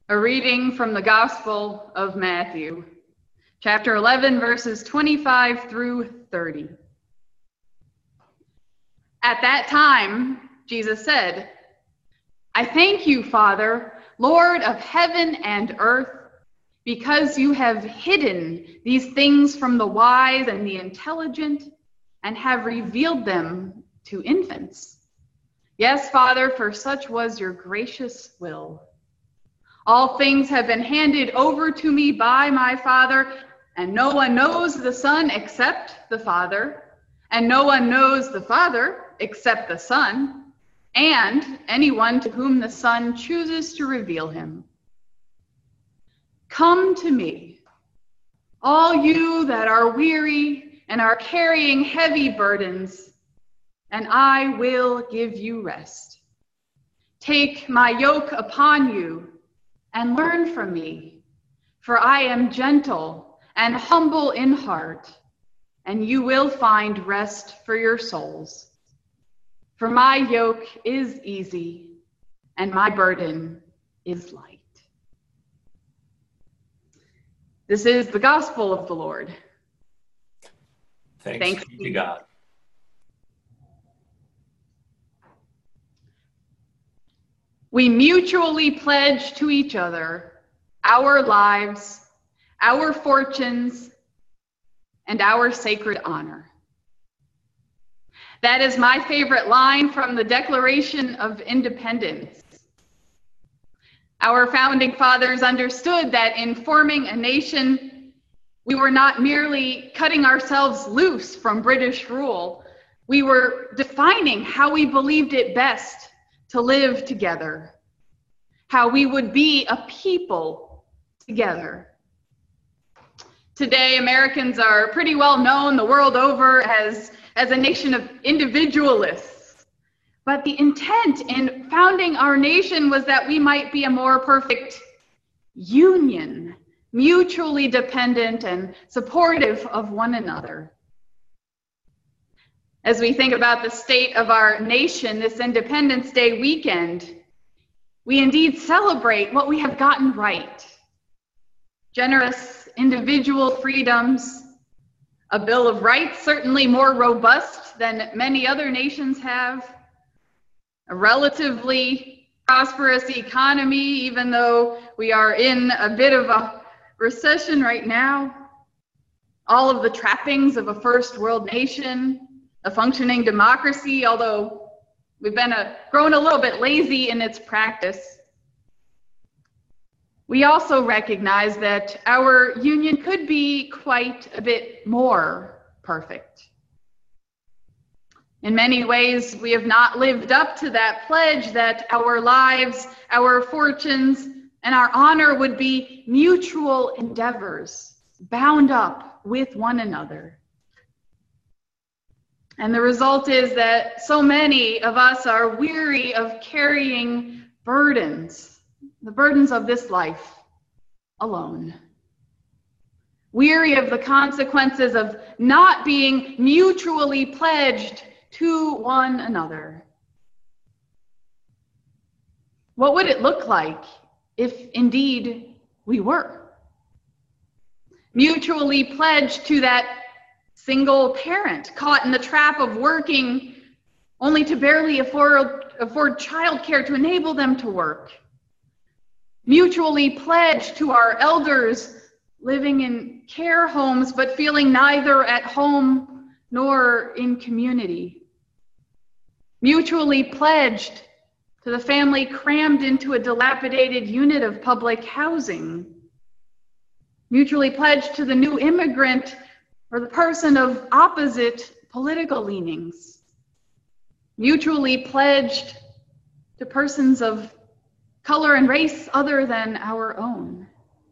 A reading from the Gospel of Matthew, chapter 11, verses 25 through 30. At that time, Jesus said, "I thank you, Father, Lord of heaven and earth, because you have hidden these things from the wise and the intelligent and have revealed them to infants. Yes, Father, for such was your gracious will. All things have been handed over to me by my Father, and no one knows the Son except the Father, and no one knows the Father except the Son, and anyone to whom the Son chooses to reveal him. Come to me, all you that are weary and are carrying heavy burdens, and I will give you rest. Take my yoke upon you and learn from me, for I am gentle and humble in heart, and you will find rest for your souls. For my yoke is easy, and my burden is light." This is the gospel of the Lord. Thanks be to God. We mutually pledge to each other our lives, our fortunes, and our sacred honor. That is my favorite line from the Declaration of Independence. Our founding fathers understood that in forming a nation, we were not merely cutting ourselves loose from British rule. We were defining how we believed it best to live together, how we would be a people together. Today, Americans are pretty well known the world over as a nation of individualists. But the intent in founding our nation was that we might be a more perfect union, mutually dependent and supportive of one another. As we think about the state of our nation this Independence Day weekend, we indeed celebrate what we have gotten right. Generous individual freedoms, a Bill of Rights certainly more robust than many other nations have, a relatively prosperous economy, even though we are in a bit of a recession right now, all of the trappings of a first world nation, a functioning democracy, although we've been grown a little bit lazy in its practice. We also recognize that our union could be quite a bit more perfect. In many ways, we have not lived up to that pledge that our lives, our fortunes, and our honor would be mutual endeavors, bound up with one another. And the result is that so many of us are weary of carrying burdens, the burdens of this life, alone. Weary of the consequences of not being mutually pledged to one another. What would it look like if indeed we were mutually pledged to that single parent caught in the trap of working only to barely afford childcare to enable them to work? Mutually pledged to our elders living in care homes but feeling neither at home nor in community. Mutually pledged to the family crammed into a dilapidated unit of public housing. Mutually pledged to the new immigrant or the person of opposite political leanings. Mutually pledged to persons of color and race other than our own.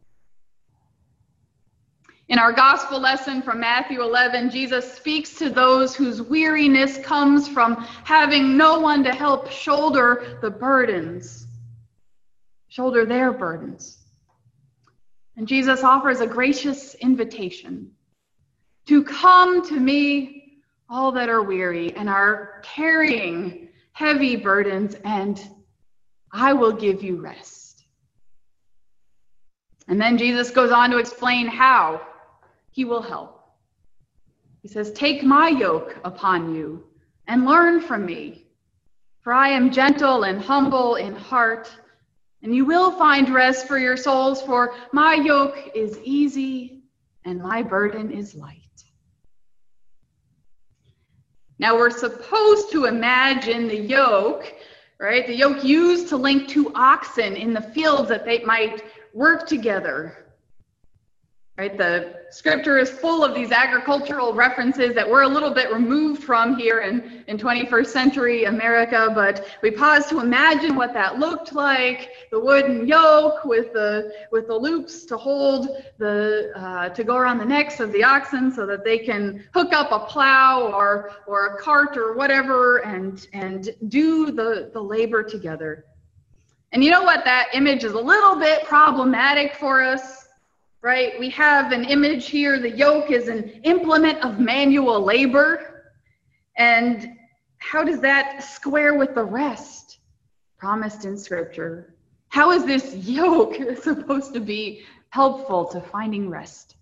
In our gospel lesson from Matthew 11, Jesus speaks to those whose weariness comes from having no one to help shoulder their burdens. And Jesus offers a gracious invitation to come to me, all that are weary and are carrying heavy burdens, and I will give you rest. And then Jesus goes on to explain how he will help. He says, "Take my yoke upon you and learn from me, for I am gentle and humble in heart, and you will find rest for your souls, for my yoke is easy and my burden is light." Now we're supposed to imagine the yoke, right? The yoke used to link two oxen in the fields that they might work together. Right? The scripture is full of these agricultural references that we're a little bit removed from here in 21st century America, but we pause to imagine what that looked like. The wooden yoke with the loops to hold to go around the necks of the oxen so that they can hook up a plow or a cart or whatever and do the labor together. And you know what? That image is a little bit problematic for us. Right? We have an image here. The yoke is an implement of manual labor. And how does that square with the rest promised in Scripture? How is this yoke supposed to be helpful to finding rest?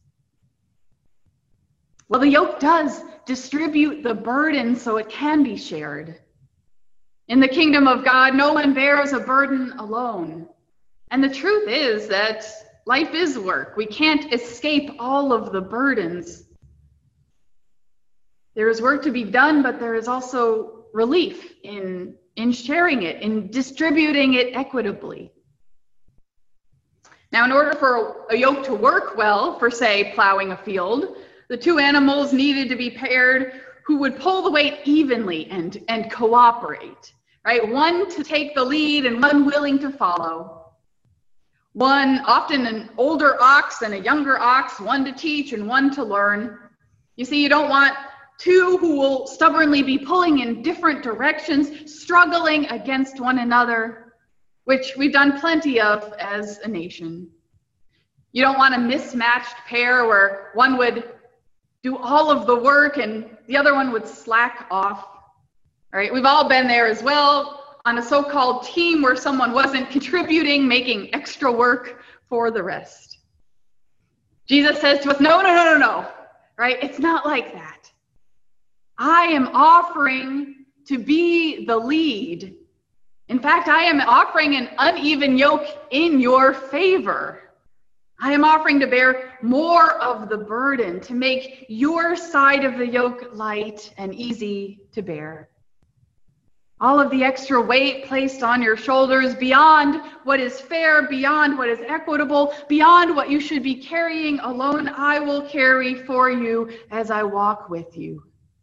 Well, the yoke does distribute the burden so it can be shared. In the kingdom of God, no one bears a burden alone. And the truth is that life is work. We can't escape all of the burdens. There is work to be done, but there is also relief in sharing it, in distributing it equitably. Now, in order for a yoke to work well, for say plowing a field, the two animals needed to be paired who would pull the weight evenly and cooperate, right? One to take the lead and one willing to follow. One, often an older ox and a younger ox, one to teach and one to learn. You see, you don't want two who will stubbornly be pulling in different directions, struggling against one another, which we've done plenty of as a nation. You don't want a mismatched pair where one would do all of the work and the other one would slack off. All right, we've all been there as well, on a so-called team where someone wasn't contributing, making extra work for the rest. Jesus says to us, no, right? It's not like that. I am offering to be the lead. In fact, I am offering an uneven yoke in your favor. I am offering to bear more of the burden, to make your side of the yoke light and easy to bear. All of the extra weight placed on your shoulders beyond what is fair, beyond what is equitable, beyond what you should be carrying alone, I will carry for you as I walk with you.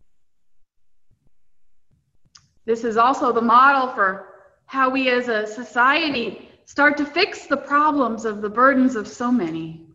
This is also the model for how we as a society start to fix the problems of the burdens of so many.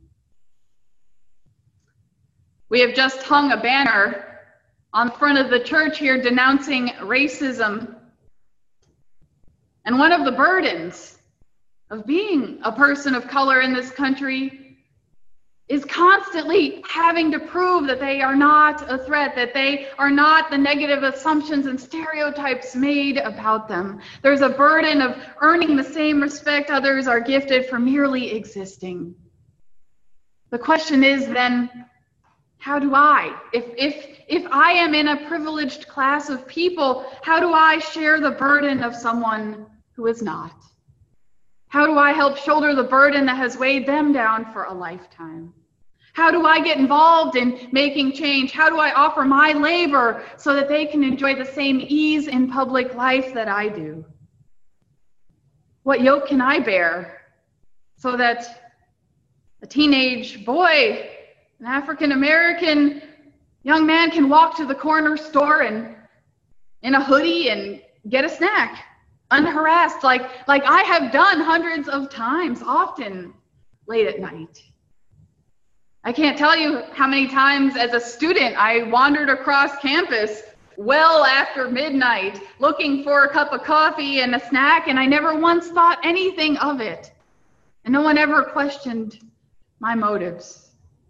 We have just hung a banner on the front of the church here denouncing racism. And one of the burdens of being a person of color in this country is constantly having to prove that they are not a threat, that they are not the negative assumptions and stereotypes made about them. There's a burden of earning the same respect others are gifted for merely existing. The question is then, how do I, if I am in a privileged class of people, how do I share the burden of someone who is not? How do I help shoulder the burden that has weighed them down for a lifetime? How do I get involved in making change? How do I offer my labor so that they can enjoy the same ease in public life that I do? What yoke can I bear so that a teenage boy, an African-American young man can walk to the corner store and in a hoodie and get a snack, unharassed, like I have done hundreds of times, often late at night. I can't tell you how many times as a student I wandered across campus well after midnight looking for a cup of coffee and a snack, and I never once thought anything of it. And no one ever questioned my motives.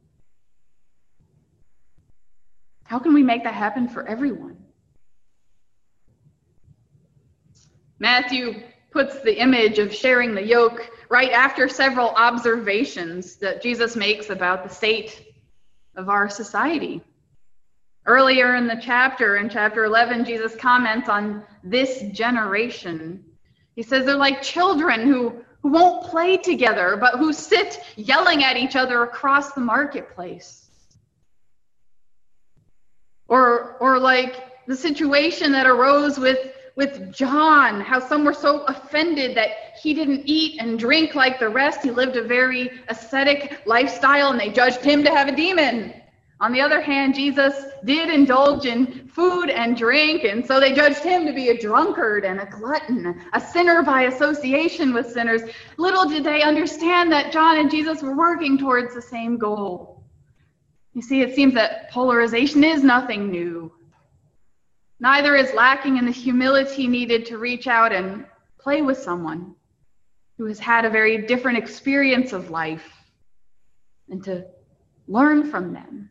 How can we make that happen for everyone? Matthew puts the image of sharing the yoke right after several observations that Jesus makes about the state of our society. Earlier in the chapter, in chapter 11, Jesus comments on this generation. He says they're like children who won't play together, but who sit yelling at each other across the marketplace. Or like the situation that arose with John, how some were so offended that he didn't eat and drink like the rest. He lived a very ascetic lifestyle, and they judged him to have a demon. On the other hand, Jesus did indulge in food and drink, and so they judged him to be a drunkard and a glutton, a sinner by association with sinners. Little did they understand that John and Jesus were working towards the same goal. You see, it seems that polarization is nothing new. Neither is lacking in the humility needed to reach out and play with someone who has had a very different experience of life and to learn from them.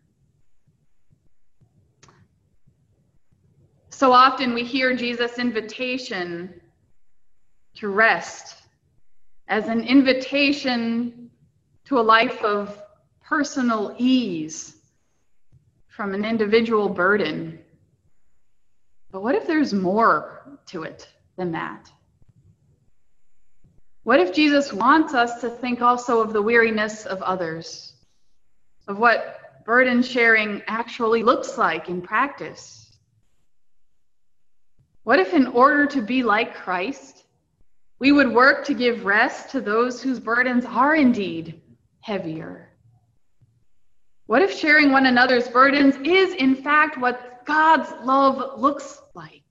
So often we hear Jesus' invitation to rest as an invitation to a life of personal ease from an individual burden. But what if there's more to it than that? What if Jesus wants us to think also of the weariness of others, of what burden sharing actually looks like in practice? What if in order to be like Christ, we would work to give rest to those whose burdens are indeed heavier? What if sharing one another's burdens is in fact what God's love looks like?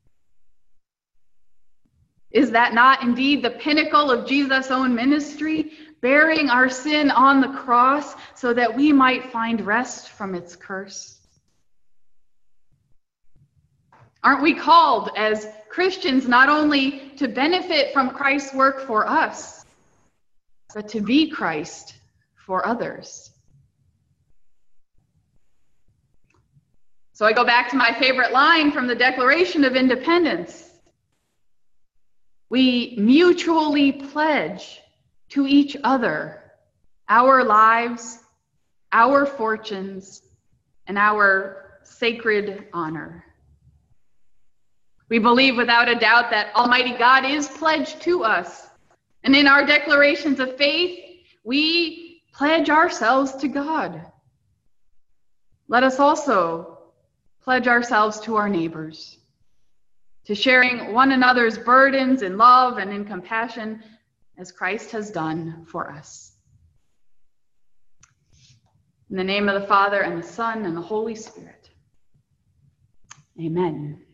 Is that not indeed the pinnacle of Jesus' own ministry, bearing our sin on the cross so that we might find rest from its curse? Aren't we called as Christians not only to benefit from Christ's work for us, but to be Christ for others? So I go back to my favorite line from the Declaration of Independence. We mutually pledge to each other our lives, our fortunes, and our sacred honor. We believe without a doubt that Almighty God is pledged to us. And in our declarations of faith, we pledge ourselves to God. Let us also pledge ourselves to our neighbors, to sharing one another's burdens in love and in compassion as Christ has done for us. In the name of the Father, and the Son, and the Holy Spirit. Amen.